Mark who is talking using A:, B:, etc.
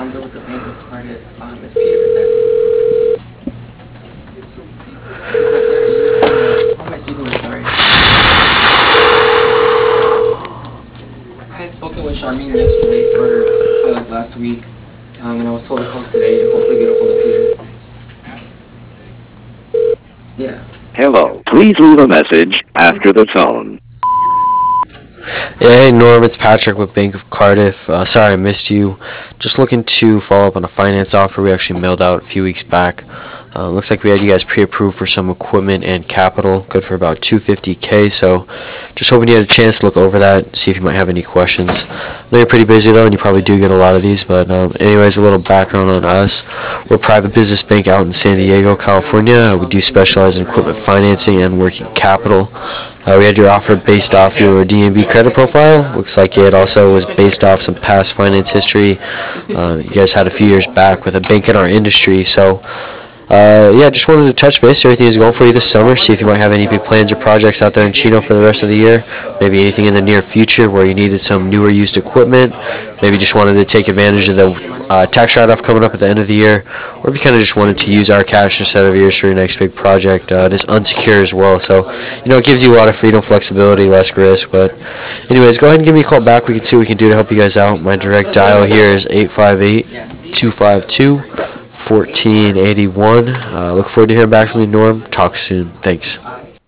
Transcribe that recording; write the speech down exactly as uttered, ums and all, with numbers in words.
A: Alfonso with the Bank of Cardiff. Um, it's Peter Bissett. Who am I speaking with? Sorry. I had spoken with Charmaine yesterday for uh, like last week, um, and I was told to call today to hopefully get a hold of Peter. Yeah.
B: Hello. Please leave a message after the tone.
C: Yeah, hey Norm, it's Patrick with Bank of Cardiff. Uh, sorry I missed you. Just looking to follow up on a finance offer we actually mailed out a few weeks back. Uh, looks like we had you guys pre-approved for some equipment and capital, good for about two hundred fifty K. So, just hoping you had a chance to look over that, see if you might have any questions. I know you're pretty busy though, and you probably do get a lot of these. But um, anyways, a little background on us: we're a private business bank out in San Diego, California. We do specialize in equipment financing and working capital. Uh, we had your offer based off your D N B credit profile. Looks like it also was based off some past finance history. Uh, you guys had a few years back with a bank in our industry. So, uh, yeah, just wanted to touch base. Everything is going for you this summer. See if you might have any big plans or projects out there in Chino for the rest of the year. Maybe anything in the near future where you needed some newer used equipment. Maybe just wanted to take advantage of the uh, tax write-off coming up at the end of the year. Or if you kind of just wanted to use our cash instead of yours for your next big project. Uh, it is unsecure as well. So, you know, it gives you a lot of freedom, flexibility, less risk. But anyways, go ahead and give me a call back. We can see what we can do to help you guys out. My direct dial here is eight five eight, two five two, one four eight one. Uh, look forward to hearing back from you, Norm. Talk soon. Thanks.